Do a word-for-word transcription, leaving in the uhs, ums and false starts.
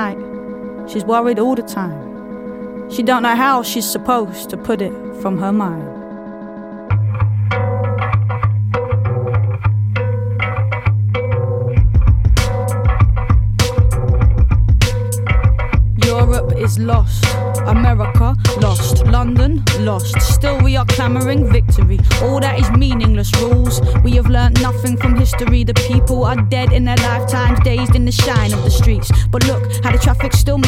night. She's worried all the time. She don't know how she's supposed to put it from her mind. Europe is lost, America lost, London lost. Still we are clamouring victory. All that is meaningless rules. We have learnt nothing from history. The people are dead in their lifetimes, dazed in the shine of the streets. But look how the traffic still